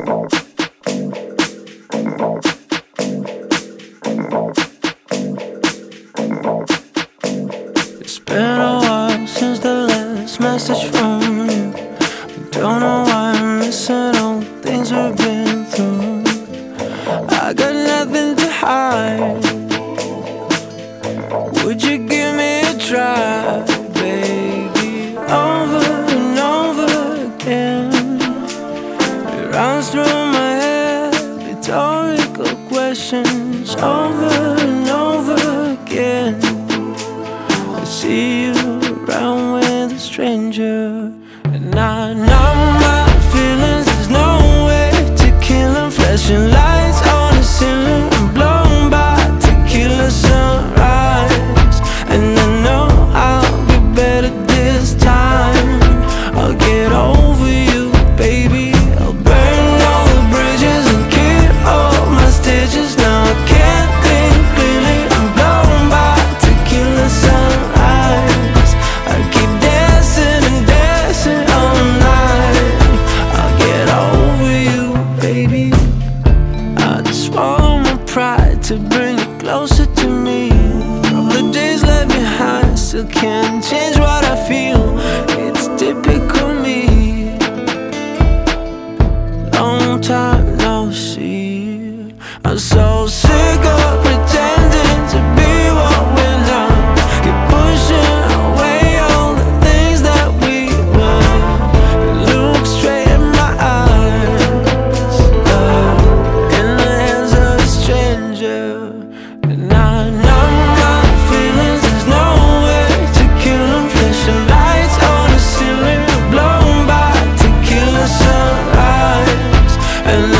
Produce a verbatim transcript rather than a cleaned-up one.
It's been a while since the last message from you. Don't know why I'm missing all the things we've been through. I got nothing to hide. Would you give me a try, baby? Over and over again, it runs through my head, rhetorical questions. Over and over again, I see you around with a stranger, and I numb my feelings. There's no way to kill them. Flashing lights on the ceiling, I'm blown by tequila sunrise, and I know I'll be better this time. I'll get over you, baby. I'll burn all the bridges and keep all my stitches. Now I can't think clearly, I'm blown by tequila sunrise. I keep dancing and dancing all night. I'll get over you, baby. I just swallow my pride to bring you closer to me. All the days left behind, still can't change what I feel. It's typical me. Long time no see. I'm so sick of pretending to be what we're not. Keep pushing away all the things that we were. Look straight in my eyes, uh, in the hands of a stranger, and I numb my feelings. There's no way to kill them. Flashing lights on the ceiling, blown by tequila sunrise, and